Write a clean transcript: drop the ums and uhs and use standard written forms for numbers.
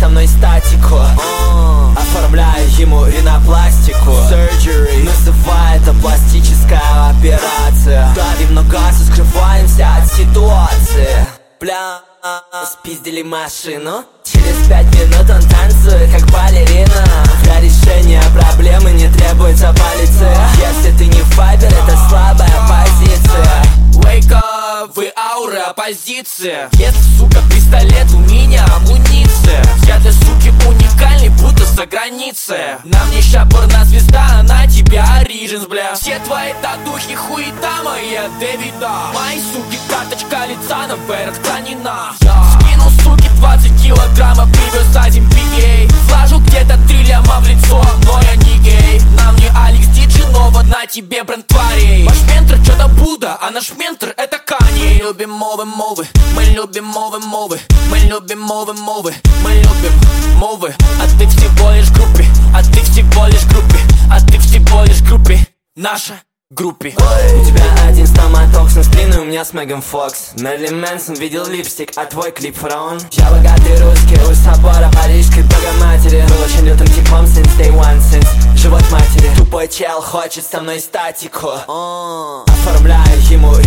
со мной статику. Оформляю ему ринопластику. Surgery, называй это пластическая операция. Давим на газ и скрываемся от ситуации. Бля, спиздили машину. Через 5 минут он танцует как балерина. Для решения проблемы не требуется полиция. Если ты не файбер, это слабая позиция. Wake up, вы аура оппозиция. Если, сука, пистолет, у меня амуниция. Я для суки уникальный, будто за границей. На мне ща порнозвезда, а на тебя Origins, бля. Все твои татухи хуета моя Дэвида. Мои суки, карточка лица на верх ранена. Скинул, суки, 20 килограммов, привез один PA. Вложу где-то 3 ляма в лицо, но я не гей. На мне Алекс Диджинова, на тебе бренд тварей. Ваш ментор чё-то Будда, а наш ментор это Кани. Мы любим мовы, мы любим мовы. Мы любим мовы, мы любим мовы. А ты всего лишь в группе, а ты всего лишь в группе, а ты всего лишь в группе. Наша группе. У тебя один стоматоксин, сплин, у меня с Меган Фокс. Мерлин Мэнсон видел липстик, а твой клип фараон. Я богатый русский, у собора парижской богоматери. Был очень лютым типом since day one, since живот матери. Тупой чел хочет со мной статику. Оформляю ему